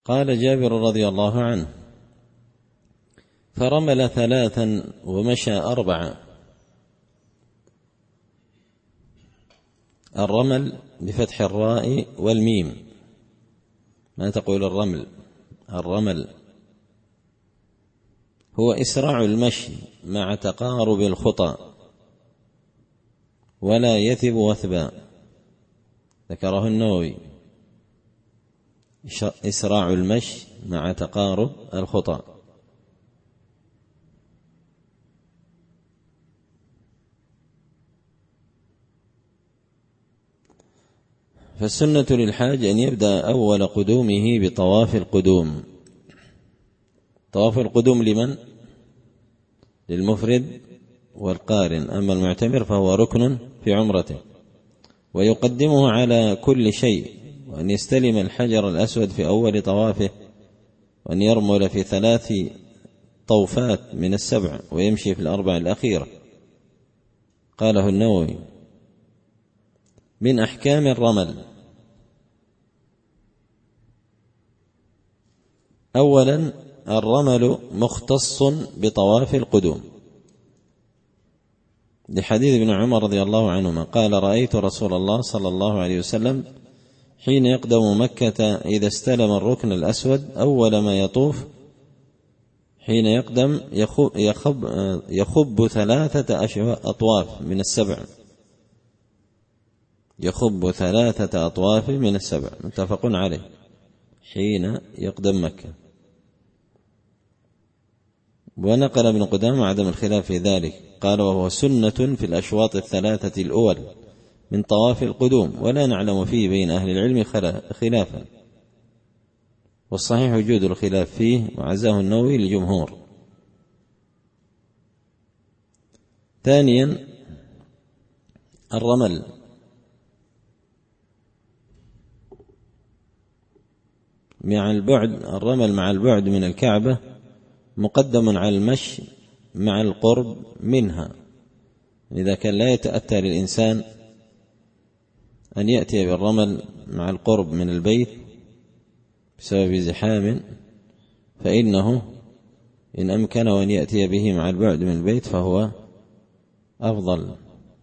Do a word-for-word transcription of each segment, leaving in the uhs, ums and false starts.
قال جابر رضي الله عنه: فرمل ثلاثا ومشى أربعا. الرمل بفتح الراء والميم، ما تقول الرمل. الرمل هو إسراع المشي مع تقارب الخطى ولا يثب وثبا، ذكره النووي. إسراع المشي مع تقارب الخطى. فالسنة للحاج أن يبدأ أول قدومه بطواف القدوم. طواف القدوم لمن؟ للمفرد والقارن، أما المعتمر فهو ركن في عمرته، ويقدمه على كل شيء، وأن يستلم الحجر الأسود في أول طوافه، وأن يرمل في ثلاث طوفات من السبع ويمشي في الأربع الأخيرة. قاله النووي. من أحكام الرمل: أولا الرمل مختص بطواف القدوم، لحديث ابن عمر رضي الله عنهما قال: رأيت رسول الله صلى الله عليه وسلم حين يقدم مكة إذا استلم الركن الأسود أول ما يطوف حين يقدم يخب, يخب, يخب ثلاثة أطواف من السبع يخب ثلاثة أطواف من السبع متفق عليه حين يقدم مكة. ونقل ابن قدامة عدم الخلاف في ذلك، قال: وهو سنة في الأشواط الثلاثة الأول من طواف القدوم، ولا نعلم فيه بين أهل العلم خلافا، والصحيح وجود الخلاف فيه، وعزاه النووي للجمهور. ثانيا الرمل مع البعد الرمل مع البعد من الكعبة مقدم على المشي مع القرب منها، إذا كان لا يتأتى للإنسان أن يأتي بالرمل مع القرب من البيت بسبب زحام، فإنه إن أمكنه أن يأتي به مع البعد من البيت فهو أفضل،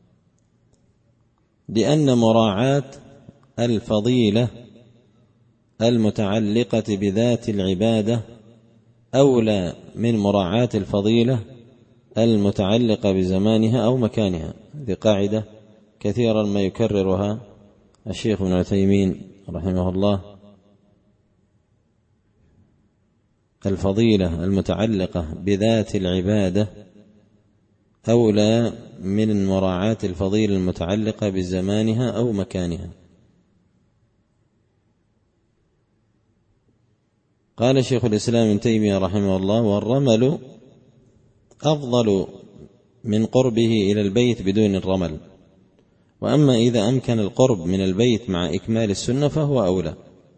لأن مراعاة الفضيلة المتعلقة بذات العبادة أولى من مراعاة الفضيلة المتعلقة بزمانها أو مكانها. هذه قاعدة كثيرا ما يكررها الشيخ ابن عثيمين رحمه الله: الفضيلة المتعلقة بذات العبادة أولى من مراعاة الفضيلة المتعلقة بزمانها أو مكانها. قال شيخ الإسلام ابن تيمية رحمه الله: والرمل أفضل من قربه إلى البيت بدون الرمل، وأما إذا أمكن القرب من البيت مع إكمال السنة فهو أولى.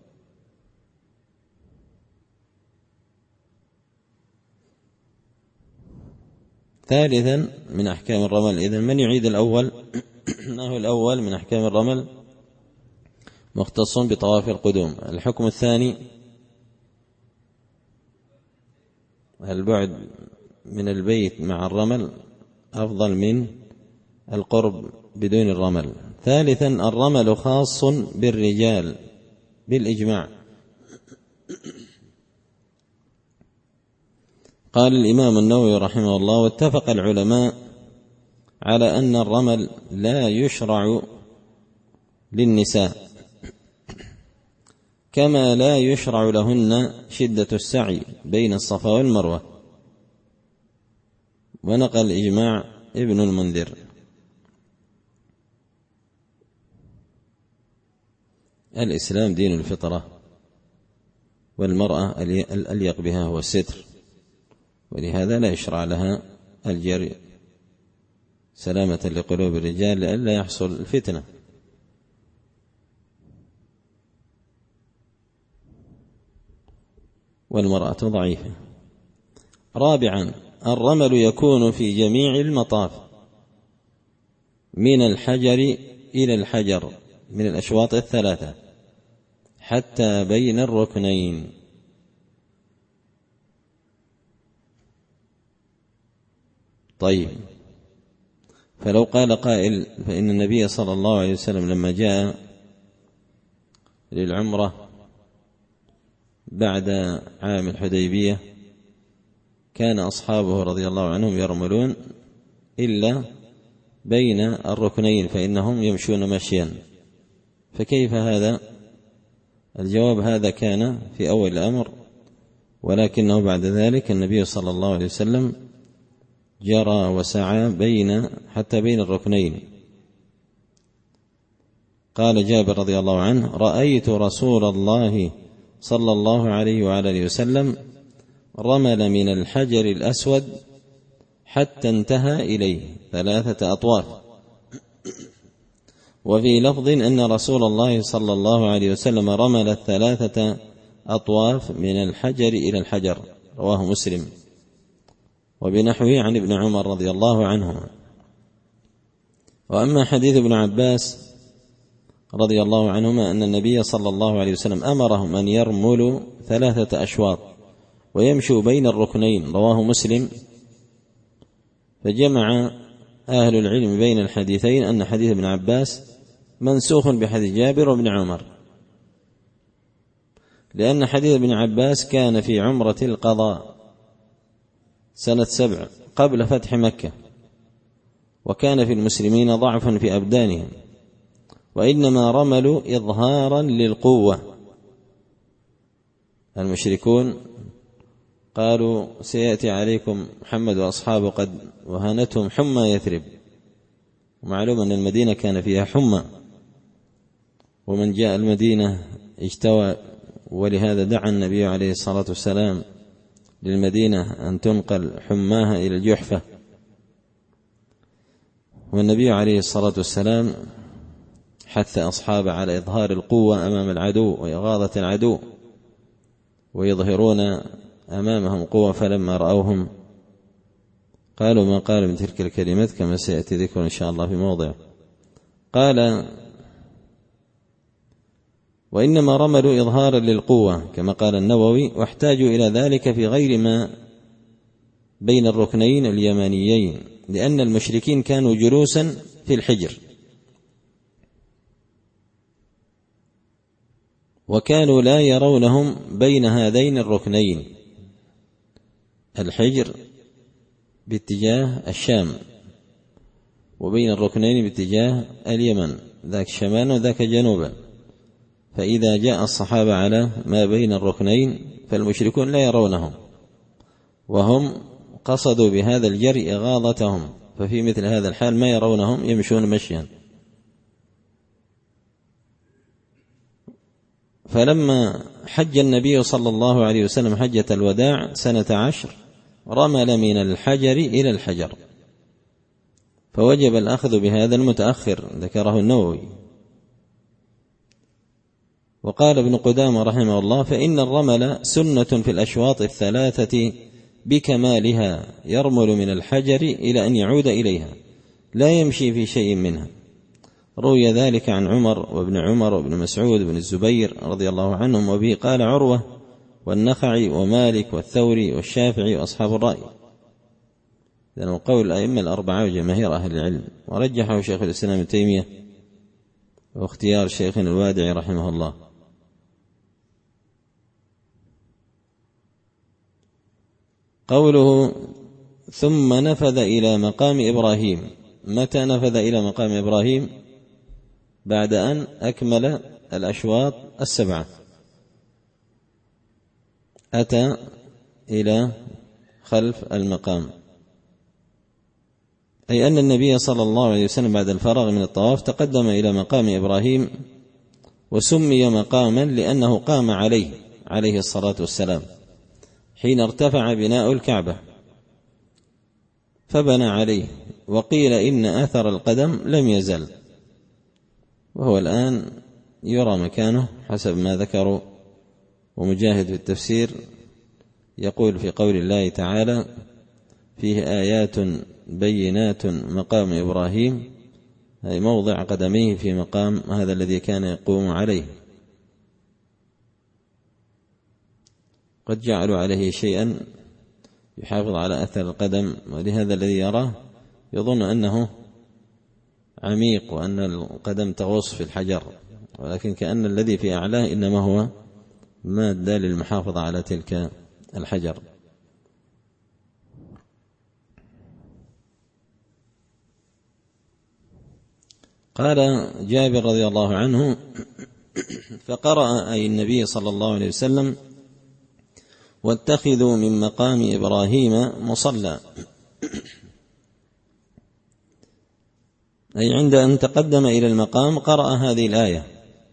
ثالثا من أحكام الرمل، إذن من يعيد الأول؟ أنه الأول من أحكام الرمل مختص بطواف القدوم. الحكم الثاني البعد من البيت مع الرمل أفضل من القرب بدون الرمل. ثالثا الرمل خاص بالرجال بالإجماع. قال الإمام النووي رحمه الله: واتفق العلماء على أن الرمل لا يشرع للنساء، كما لا يشرع لهن شدة السعي بين الصفا والمروة. ونقل إجماع ابن المنذر. الإسلام دين الفطرة، والمرأة الأليق بها هو الستر، ولهذا لا يشرع لها الجري سلامة لقلوب الرجال لئلا يحصل الفتنة. والمرأة ضعيفة. رابعا الرمل يكون في جميع المطاف من الحجر إلى الحجر من الأشواط الثلاثة حتى بين الركنين، طيب، فلو قال قائل فإن النبي صلى الله عليه وسلم لما جاء للعمرة بعد عام الحديبية كان أصحابه رضي الله عنهم يرملون إلا بين الركنين فإنهم يمشون مشيا، فكيف هذا؟ الجواب هذا كان في أول الأمر، ولكنه بعد ذلك النبي صلى الله عليه وسلم جرى وسعى بين حتى بين الركنين. قال جابر رضي الله عنه: رأيت رسول الله صلى الله عليه وآله وسلم رمل من الحجر الأسود حتى انتهى إليه ثلاثة أطواف. وفي لفظ أن رسول الله صلى الله عليه وسلم رمل الثلاثة أطواف من الحجر إلى الحجر، رواه مسلم، وبنحوه عن ابن عمر رضي الله عنهما. وأما حديث ابن عباس رضي الله عنهما أن النبي صلى الله عليه وسلم أمرهم أن يرملوا ثلاثة أشواط ويمشوا بين الركنين، رواه مسلم، فجمع أهل العلم بين الحديثين أن حديث ابن عباس منسوخ بحديث جابر وابن عمر، لأن حديث ابن عباس كان في عمرة القضاء سنة سبع قبل فتح مكة، وكان في المسلمين ضعف في أبدانهم، وإنما رملوا إظهارا للقوة. المشركون قالوا: سيأتي عليكم محمد وأصحابه قد وهنتهم حمى يثرب، ومعلوم أن المدينة كان فيها حمى، ومن جاء المدينة اجتوى، ولهذا دعا النبي عليه الصلاة والسلام للمدينة أن تنقل حماها إلى الجحفة، والنبي عليه الصلاة والسلام حث أصحابه على إظهار القوة أمام العدو وإغاظة العدو، ويظهرون أمامهم قوة، فلما رأوهم قالوا ما قال من تلك الكلمات كما سيأتي ذكر إن شاء الله في موضع. قال: وإنما رملوا إظهارا للقوة كما قال النووي، واحتاجوا إلى ذلك في غير ما بين الركنين اليمانيين، لأن المشركين كانوا جلوسا في الحجر، وكانوا لا يرونهم بين هذين الركنين، الحجر باتجاه الشام وبين الركنين باتجاه اليمن، ذاك شمالا وذاك جنوبا، فإذا جاء الصحابة على ما بين الركنين فالمشركون لا يرونهم، وهم قصدوا بهذا الجري إغاظتهم، ففي مثل هذا الحال ما يرونهم يمشون مشيا. فلما حج النبي صلى الله عليه وسلم حجة الوداع سنة عشر رمل من الحجر إلى الحجر، فوجب الأخذ بهذا المتأخر، ذكره النووي. وقال ابن قدامة رحمه الله: فإن الرمل سنة في الأشواط الثلاثة بكمالها، يرمل من الحجر إلى أن يعود إليها، لا يمشي في شيء منها. روي ذلك عن عمر وابن عمر وابن مسعود وابن الزبير رضي الله عنهم، وبه قال عروة والنخعي ومالك والثوري والشافعي وأصحاب الرأي، لأنه قول الأئمة الأربعة وجماهير أهل العلم، ورجحه شيخ الإسلام ابن تيمية واختيار شيخنا الوادعي رحمه الله. قوله ثم نفذ إلى مقام إبراهيم، متى نفذ إلى مقام إبراهيم؟ بعد أن أكمل الأشواط السبعة أتى إلى خلف المقام، أي أن النبي صلى الله عليه وسلم بعد الفراغ من الطواف تقدم إلى مقام إبراهيم، وسمي مقاما لأنه قام عليه عليه الصلاة والسلام حين ارتفع بناء الكعبة فبنى عليه، وقيل إن أثر القدم لم يزل، وهو الآن يرى مكانه حسب ما ذكروا. ومجاهد في التفسير يقول في قول الله تعالى: فيه آيات بينات مقام إبراهيم، أي موضع قدميه في مقام هذا الذي كان يقوم عليه، قد جعلوا عليه شيئا يحافظ على أثر القدم، ولهذا الذي يراه يظن أنه عميق وأن القدم تغوص في الحجر، ولكن كأن الذي في أعلاه إنما هو مادة للمحافظة على تلك الحجر. قال جابر رضي الله عنه: فقرأ أي النبي صلى الله عليه وسلم: واتخذوا من مقام إبراهيم مصلى، أي عند أن تقدم إلى المقام قرأ هذه الآية،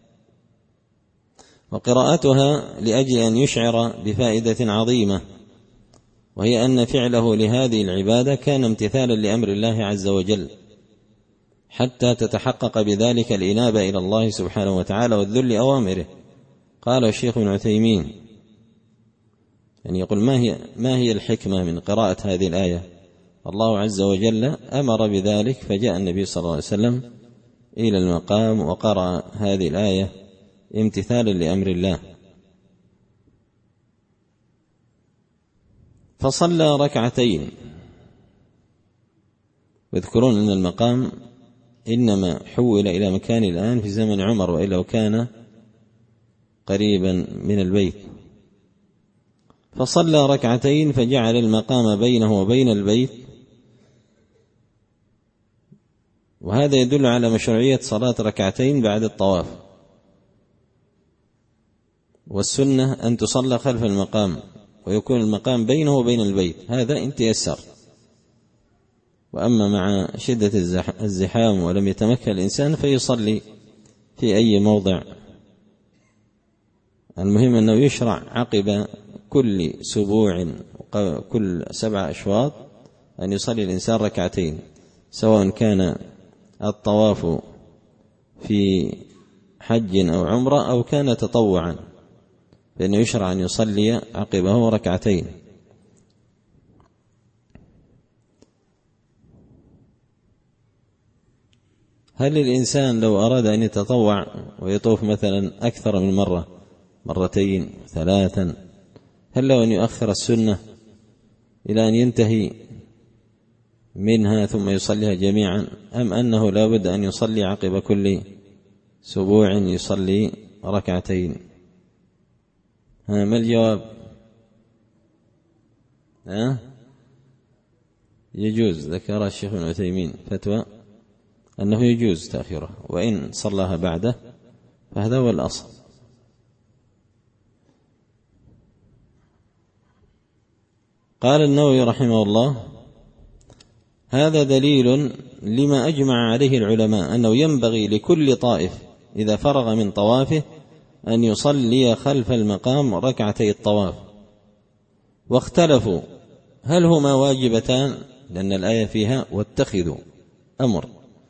وقراءتها لأجل أن يشعر بفائدة عظيمة، وهي أن فعله لهذه العبادة كان امتثالا لأمر الله عز وجل، حتى تتحقق بذلك الإنابة إلى الله سبحانه وتعالى والذل لأوامره. قال الشيخ ابن عثيمين يعني يقول: ما هي ما هي الحكمة من قراءة هذه الآية؟ الله عز وجل أمر بذلك، فجاء النبي صلى الله عليه وسلم إلى المقام وقرأ هذه الآية امتثالا لأمر الله، فصلى ركعتين. واذكرون أن المقام إنما حول إلى مكان الآن في زمن عمر، وإلا لو كان قريبا من البيت. فصلى ركعتين فجعل المقام بينه وبين البيت، وهذا يدل على مشروعية صلاة ركعتين بعد الطواف، والسنة أن تصلى خلف المقام ويكون المقام بينه وبين البيت، هذا إن تيسر. وأما مع شدة الزحام ولم يتمكن الإنسان فيصلي في أي موضع. المهم أنه يشرع عقب كل سبوع كل سبع أشواط أن يصلي الإنسان ركعتين، سواء كان الطواف في حج أو عمرة أو كان تطوعا، فإنه يشرع أن يصلي عقبه ركعتين. هل الإنسان لو أراد أن يتطوع ويطوف مثلا أكثر من مرة، مرتين ثلاثا، هل له أن يؤخر السنة إلى أن ينتهي منها ثم يصليها جميعا، أم أنه لا بد أن يصلي عقب كل سبوع يصلي ركعتين؟ ها ما الجواب؟ ها يجوز. ذكر الشيخ ابن عثيمين فتوى أنه يجوز تأخيره، وإن صلاها بعده فهذا هو الأصل. قال النووي رحمه الله: هذا دليل لما أجمع عليه العلماء أنه ينبغي لكل طائف إذا فرغ من طوافه أن يصلي خلف المقام ركعتي الطواف. واختلفوا هل هما واجبتان، لأن الآية فيها واتخذوا أمر،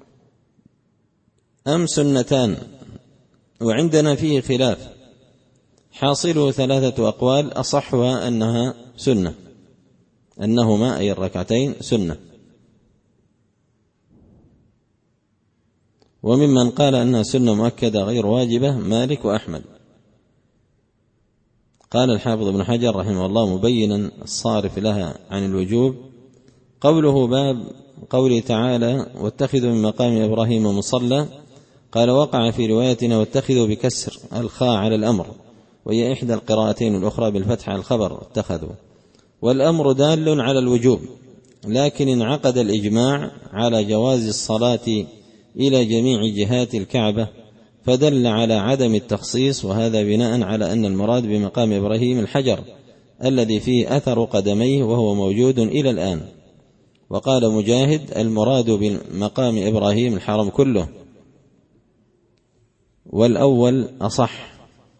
أم سنتان، وعندنا فيه خلاف، حاصله ثلاثة أقوال، أصحها أنها سنة، أنهما أي الركعتين سنة. وممن قال أنها سنة مؤكدة غير واجبة مالك وأحمد. قال الحافظ ابن حجر رحمه الله مبينا الصارف لها عن الوجوب: قوله باب قوله تعالى واتخذوا من مقام إبراهيم مصلى، قال وقع في روايتنا واتخذوا بكسر الخاء على الأمر، وهي إحدى القراءتين الأخرى بالفتح على الخبر اتخذوا، والأمر دال على الوجوب، لكن انعقد الإجماع على جواز الصلاة إلى جميع جهات الكعبة فدل على عدم التخصيص، وهذا بناء على أن المراد بمقام إبراهيم الحجر الذي فيه أثر قدميه وهو موجود إلى الآن. وقال مجاهد المراد بمقام إبراهيم الحرم كله، والأول أصح.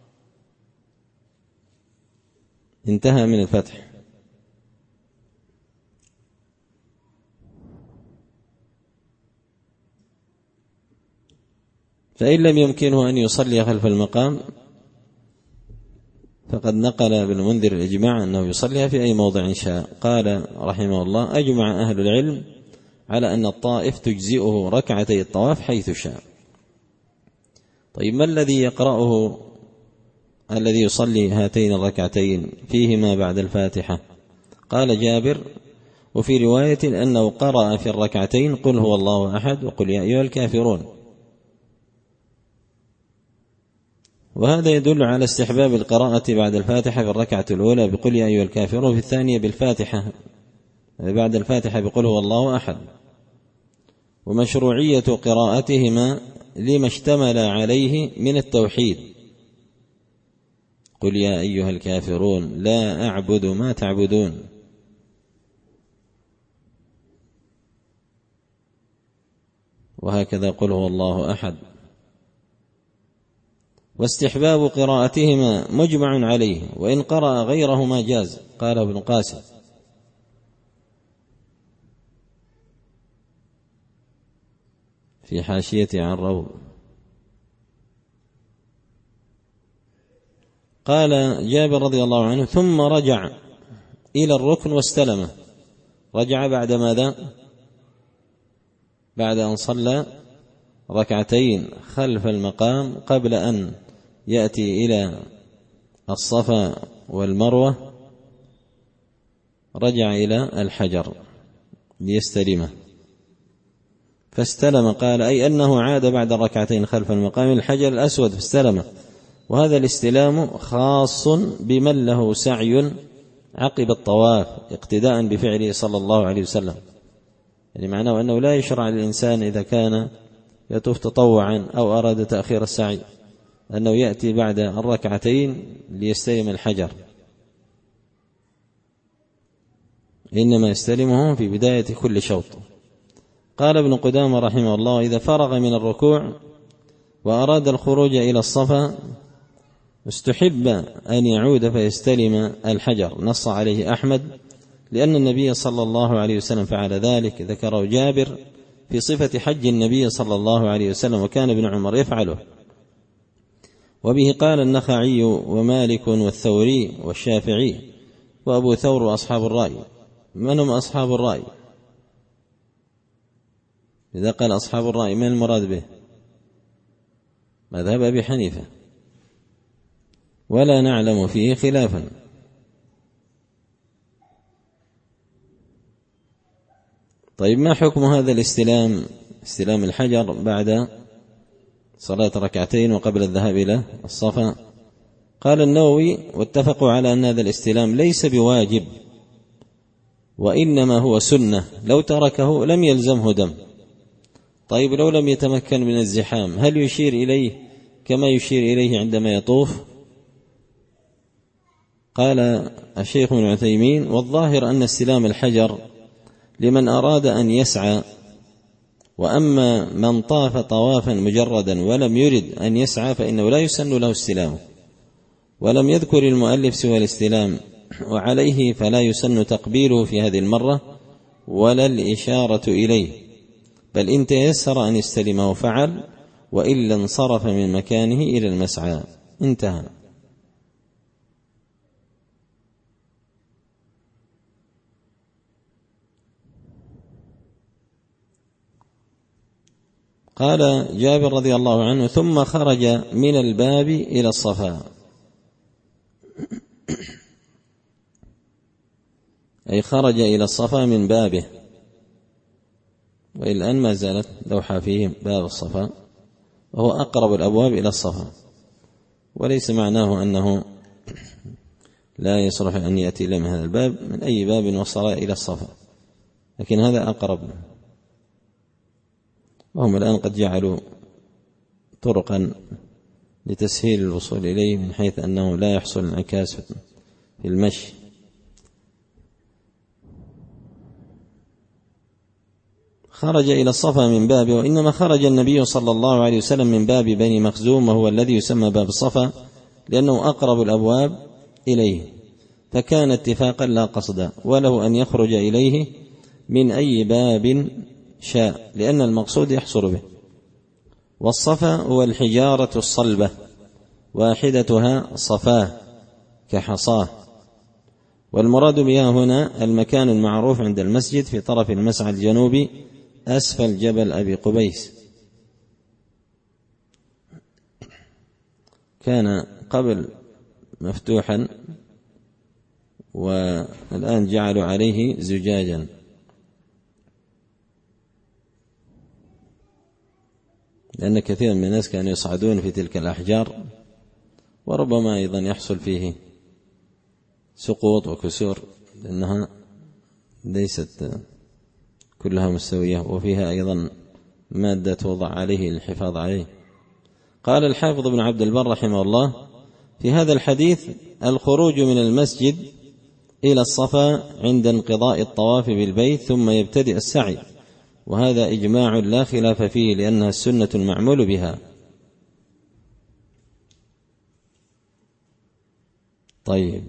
انتهى من الفتح. فإن لم يمكنه أن يصلي خلف المقام فقد نقل ابن المنذر الإجماع أنه يصليها في أي موضع شاء. قال رحمه الله أجمع أهل العلم على أن الطائف تجزئه ركعتي الطواف حيث شاء. طيب ما الذي يقرأه الذي يصلي هاتين الركعتين فيهما بعد الفاتحة؟ قال جابر: وفي رواية أنه قرأ في الركعتين قل هو الله أحد وقل يا أيها الكافرون. وهذا يدل على استحباب القراءة بعد الفاتحة في الركعة الأولى بقل يا أيها الكافرون، في الثانية بالفاتحة بعد الفاتحة بقل هو الله أحد، ومشروعية قراءتهما لما اشتمل عليه من التوحيد: قل يا أيها الكافرون لا أعبد ما تعبدون. وهكذا قل هو الله أحد. واستحباب قراءتهما مجمع عليه، وإن قرأ غيرهما جاز. قال ابن قاسم: في حاشية عن روض. قال جابر رضي الله عنه: ثم رجع إلى الركن واستلمه. رجع بعد ماذا؟ بعد أن صلى ركعتين خلف المقام قبل أن يأتي إلى الصفا والمروة، رجع إلى الحجر ليستلمه فاستلم. قال: أي أنه عاد بعد الركعتين خلف المقام الحجر الأسود فاستلمه. وهذا الاستلام خاص بمن له سعي عقب الطواف اقتداء بفعله صلى الله عليه وسلم، يعني معناه أنه لا يشرع للإنسان إذا كان يطوف تطوعا أو أراد تأخير السعي أنه يأتي بعد الركعتين ليستلم الحجر، إنما يستلمه في بداية كل شوط. قال ابن قدامة رحمه الله: إذا فرغ من الركوع وأراد الخروج إلى الصفا استحب أن يعود فيستلم الحجر. نص عليه أحمد لأن النبي صلى الله عليه وسلم فعل ذلك، ذكره جابر في صفة حج النبي صلى الله عليه وسلم، وكان ابن عمر يفعله. وبه قال النخعي ومالك والثوري والشافعي وأبو ثور وأصحاب الرأي. من هم أصحاب الرأي؟ إذا قال أصحاب الرأي من المراد به؟ مذهب أبي حنيفة، ولا نعلم فيه خلافا. طيب، ما حكم هذا الاستلام، استلام الحجر بعد صلاة ركعتين وقبل الذهاب إلى الصفا؟ قال النووي: واتفقوا على أن هذا الاستلام ليس بواجب، وإنما هو سنة، لو تركه لم يلزمه دم. طيب، لو لم يتمكن من الزحام هل يشير إليه كما يشير إليه عندما يطوف؟ قال الشيخ ابن عثيمين: والظاهر أن استلام الحجر لمن أراد أن يسعى، وأما من طاف طوافا مجردا ولم يرد أن يسعى فإنه لا يسن له استلامه. ولم يذكر المؤلف سوى الاستلام، وعليه فلا يسن تقبيله في هذه المرة ولا الإشارة إليه، بل إن تيسر أن يستلمه فعل، وإلا انصرف من مكانه إلى المسعى. انتهى. قال جابر رضي الله عنه: ثم خرج من الباب إلى الصفا، أي خرج إلى الصفا من بابه، وإلى الآن ما زالت لوحة فيه باب الصفا، وهو أقرب الأبواب إلى الصفا، وليس معناه أنه لا يصلح أن يأتي إلى من هذا الباب، من أي باب وصل إلى الصفا، لكن هذا أقرب. وهم الآن قد جعلوا طرقا لتسهيل الوصول إليه، من حيث أنه لا يحصل انعكاس في المشي. خرج إلى الصفا من بابه، وإنما خرج النبي صلى الله عليه وسلم من باب بني مخزوم، وهو الذي يسمى باب الصفا لأنه أقرب الأبواب إليه، فكان اتفاقا لا قصدا، وله أن يخرج إليه من أي باب شاء، لأن المقصود يحصل به. والصفا هو الحجارة الصلبة، واحدتها صفاه كحصاه، والمراد بها هنا المكان المعروف عند المسجد في طرف المسعى الجنوبي أسفل جبل أبي قبيس. كان قبل مفتوحا والآن جعلوا عليه زجاجا، لأن كثيرا من الناس كانوا يصعدون في تلك الأحجار، وربما أيضا يحصل فيه سقوط وكسور، لأنها ليست كلها مستوية، وفيها أيضا مادة توضع عليه للحفاظ عليه. قال الحافظ ابن عبد البر رحمه الله في هذا الحديث: الخروج من المسجد إلى الصفا عند انقضاء الطواف بالبيت ثم يبتدئ السعي، وهذا إجماع لا خلاف فيه، لأنها السنة المعمول بها. طيب،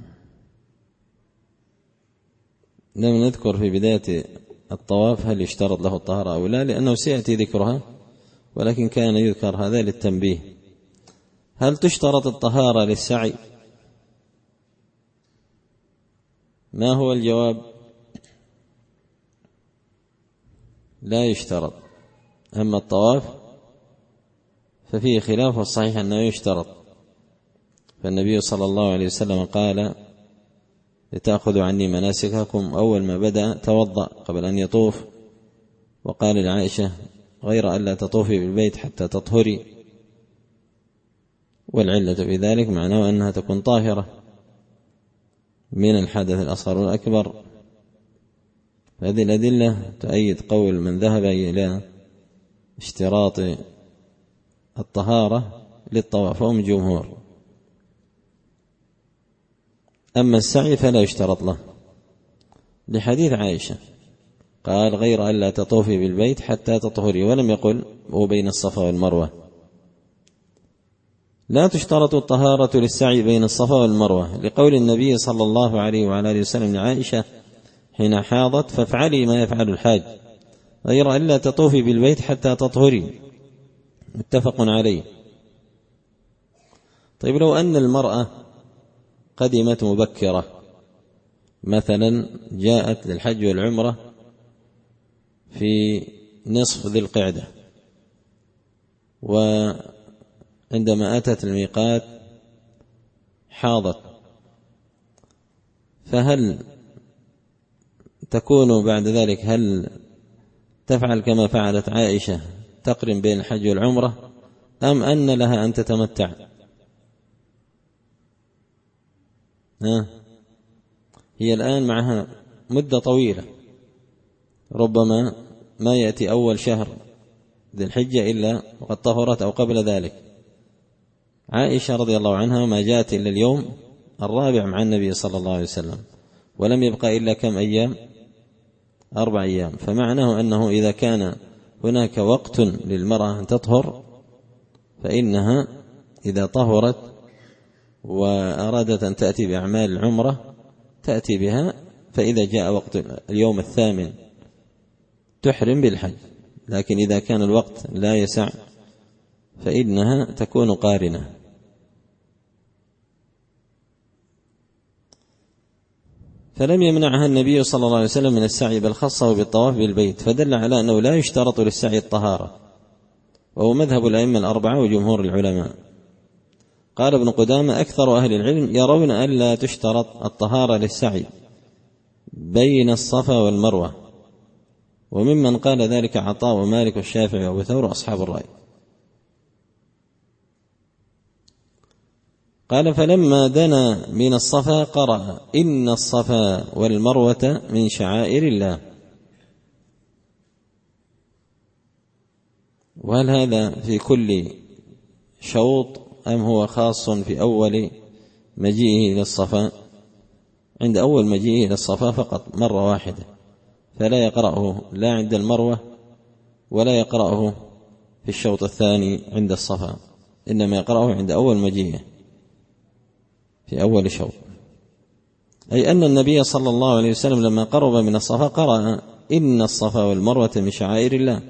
لم نذكر في بداية الطواف هل يشترط له الطهارة أو لا، لأنه سيأتي ذكرها، ولكن كان يذكر هذا للتنبيه. هل تشترط الطهارة للسعي؟ ما هو الجواب؟ لا يشترط. أما الطواف ففيه خلاف، والصحيح أنه يشترط، فالنبي صلى الله عليه وسلم قال: لتأخذوا عني مناسككم، أول ما بدأ توضأ قبل أن يطوف، وقال لعائشة: غير أن لا تطوفي بالبيت حتى تطهري، والعلة في ذلك معناه أنها تكون طاهرة من الحدث الأصغر والأكبر. هذه الأدلة تؤيد قول من ذهب إلى اشتراط الطهارة للطواف، هم جمهور. أما السعي فلا يشترط له، لحديث عائشة قال: غير أن لا تطوفي بالبيت حتى تطهري، ولم يقل هو بين الصفا والمروة. لا تشترط الطهارة للسعي بين الصفا والمروة، لقول النبي صلى الله عليه وعلى آله وسلم لعائشة حين حاضت: فافعلي ما يفعل الحاج، غير أن لا تطوفي بالبيت حتى تطهري، متفق عليه. طيب، لو أن المرأة قدمت مبكرة، مثلا جاءت للحج والعمرة في نصف ذي القعدة، وعندما أتت الميقات حاضت، فهل تكون بعد ذلك هل تفعل كما فعلت عائشة تقرن بين الحج والعمرة، أم أن لها أن تتمتع؟ ها؟ هي الآن معها مدة طويلة، ربما ما يأتي أول شهر ذي الحجة إلا وقد طهرت أو قبل ذلك. عائشة رضي الله عنها ما جاءت إلا اليوم الرابع مع النبي صلى الله عليه وسلم، ولم يبقى إلا كم أيام؟ أربع أيام. فمعناه أنه إذا كان هناك وقت للمرأة أن تطهر، فإنها إذا طهرت وأرادت أن تأتي بأعمال العمرة تأتي بها، فإذا جاء وقت اليوم الثامن تحرم بالحج. لكن إذا كان الوقت لا يسع فإنها تكون قارنة. فلم يمنعها النبي صلى الله عليه وسلم من السعي، بل خصه بالطواف بالبيت، فدل على أنه لا يشترط للسعي الطهارة، وهو مذهب الأئمة الأربعة وجمهور العلماء. قال ابن قدامة: أكثر أهل العلم يرون أن لا تشترط الطهارة للسعي بين الصفا والمروة، وممن قال ذلك عطاء ومالك والشافعي وأبو ثور وأصحاب الرأي. قال: فلما دنا من الصفا قرأ: إن الصفا والمروة من شعائر الله. وهل هذا في كل شوط أم هو خاص في أول مجيئه إلى الصفا؟ عند أول مجيئه إلى الصفا فقط مرة واحدة، فلا يقرأه لا عند المروة ولا يقرأه في الشوط الثاني عند الصفا، إنما يقرأه عند أول مجيئه في أول شوط. أي أن النبي صلى الله عليه وسلم لما قرب من الصفا قرأ: إن الصفا والمروة من شعائر الله،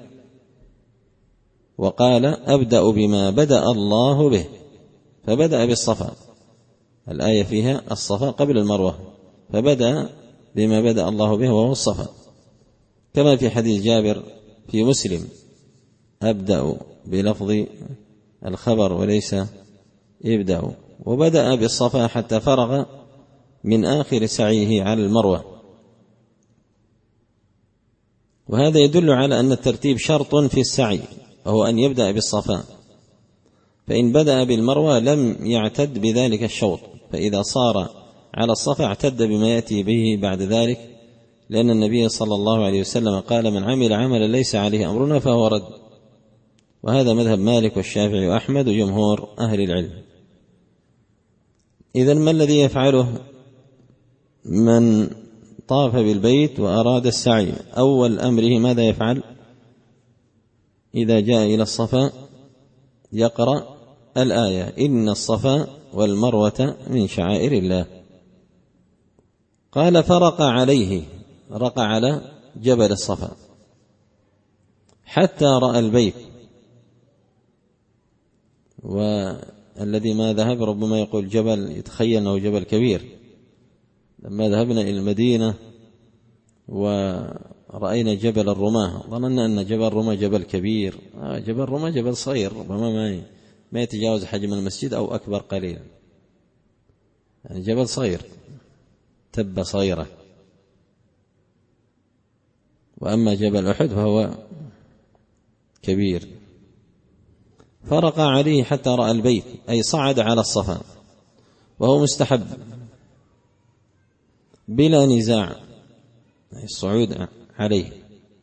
وقال: أبدأ بما بدأ الله به، فبدأ بالصفا. الآية فيها الصفا قبل المروة، فبدأ بما بدأ الله به وهو الصفا، كما في حديث جابر في مسلم: أبدأ بلفظ الخبر وليس يبدأ، وبدأ بالصفا حتى فرغ من آخر سعيه على المروة. وهذا يدل على أن الترتيب شرط في السعي، وهو أن يبدأ بالصفا، فإن بدأ بالمروة لم يعتد بذلك الشوط، فإذا صار على الصفا اعتد بما يأتي به بعد ذلك، لأن النبي صلى الله عليه وسلم قال: من عمل عملا ليس عليه أمرنا فهو رد. وهذا مذهب مالك والشافعي وأحمد وجمهور أهل العلم. إذن ما الذي يفعله من طاف بالبيت وأراد السعي؟ أول أمره ماذا يفعل؟ إذا جاء إلى الصفا يقرأ الآية: إن الصفا والمروة من شعائر الله. قال: فرق عليه، رقى على جبل الصفا حتى رأى البيت. والذي ما ذهب ربما يقول جبل، يتخيل أنه جبل كبير. لما ذهبنا إلى المدينة ورأينا جبل الرماة ظننا أن جبل الرماة جبل كبير. آه جبل الرماة جبل صغير، ربما ما يتجاوز حجم المسجد أو أكبر قليلا، يعني جبل صغير، تبة صغيرة. وأما جبل أحد فهو كبير. فرق عليه حتى رأى البيت، أي صعد على الصفا، وهو مستحب بلا نزاع الصعود عليه،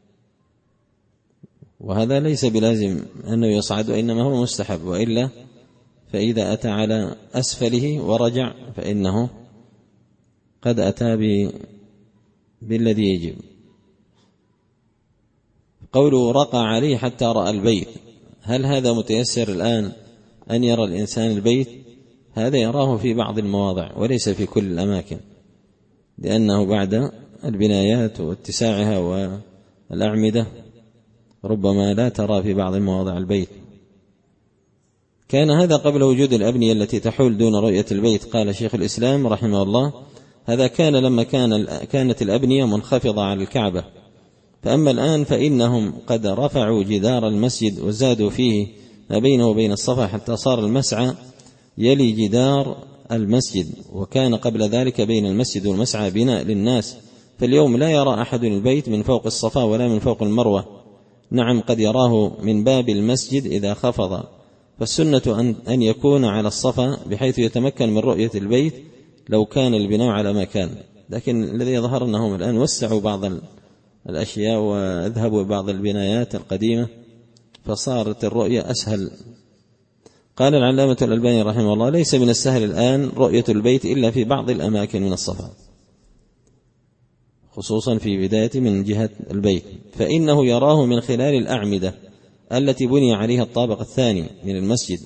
وهذا ليس بلازم أنه يصعد، وإنما هو مستحب، وإلا فإذا أتى على أسفله ورجع فإنه قد أتى بالذي يجب. قوله رقى عليه حتى رأى البيت، هل هذا متيسر الآن أن يرى الإنسان البيت؟ هذا يراه في بعض المواضع وليس في كل الأماكن، لأنه بعد البنايات واتساعها والأعمدة ربما لا ترى في بعض المواضع البيت. كان هذا قبل وجود الأبنية التي تحول دون رؤية البيت. قال شيخ الإسلام رحمه الله: هذا كان لما كان كانت الأبنية منخفضة على الكعبة، فأما الآن فإنهم قد رفعوا جدار المسجد وزادوا فيه ما بينه وبين الصفا حتى صار المسعى يلي جدار المسجد، وكان قبل ذلك بين المسجد والمسعى بناء للناس. فاليوم لا يرى أحد البيت من فوق الصفا ولا من فوق المروة. نعم قد يراه من باب المسجد إذا خفض، فالسنة أن يكون على الصفا بحيث يتمكن من رؤية البيت لو كان البناء على ما كان. لكن الذي يظهر أنهم الآن وسعوا بعض الأشياء وذهبوا بعض البنايات القديمة، فصارت الرؤية أسهل. قال العلامة الألباني رحمه الله: ليس من السهل الآن رؤية البيت إلا في بعض الأماكن من الصفا، خصوصا في بداية من جهة البيت، فإنه يراه من خلال الأعمدة التي بني عليها الطابق الثاني من المسجد،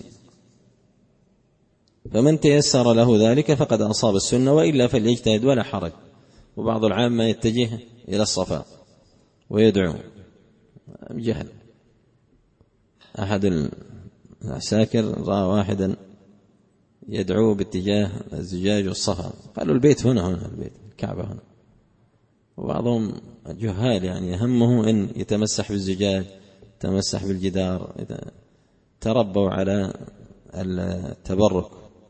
فمن تيسر له ذلك فقد أصاب السنة، وإلا فليجتهد ولا حرج. وبعض العامة يتجه إلى الصفا ويدعو بجهل. أحد العساكر رأى واحدا يدعو باتجاه الزجاج والصفا، قالوا البيت هنا هنا البيت الكعبة هنا. وبعضهم جهال يعني يهمه أن يتمسح بالزجاج، يتمسح بالجدار، تربوا على التبرك.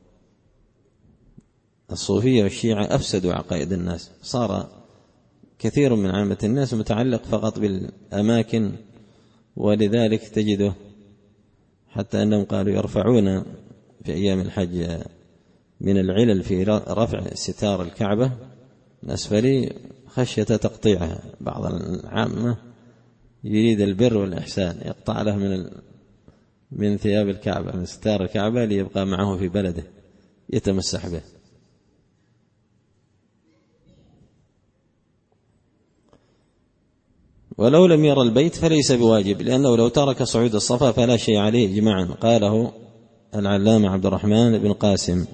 الصوفية والشيعة أفسدوا عقائد الناس، صار كثير من عامة الناس متعلق فقط بالأماكن، ولذلك تجده حتى أنهم قالوا يرفعون في أيام الحج من العلل في رفع ستار الكعبة من أسفل خشية تقطيعها. بعض العامة يريد البر والإحسان يقطع له من من ثياب الكعبة، من ستار الكعبة، ليبقى معه في بلده يتمسح به. ولو لم يرى البيت فليس بواجب، لأنه لو ترك صعود الصفا فلا شيء عليه إجماعا. قاله العلامة عبد الرحمن بن قاسم.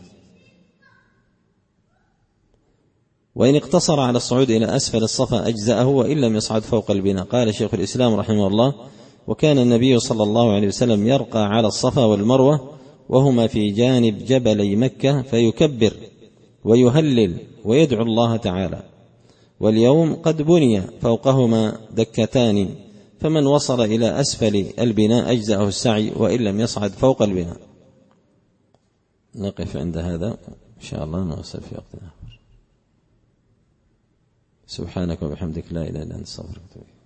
وإن اقتصر على الصعود إلى أسفل الصفا أجزأه وإن لم يصعد فوق البناء. قال شيخ الإسلام رحمه الله: وكان النبي صلى الله عليه وسلم يرقى على الصفا والمروة وهما في جانب جبلي مكة فيكبر ويهلل ويدعو الله تعالى، واليوم قد بني فوقهما دكتان، فمن وصل إلى أسفل البناء أجزأه السعي وإن لم يصعد فوق البناء. نقف عند هذا إن شاء الله، نواصل في وقتنا. سبحانك وبحمدك لا إله إلا أنت، استغفرك وأتوب إليك.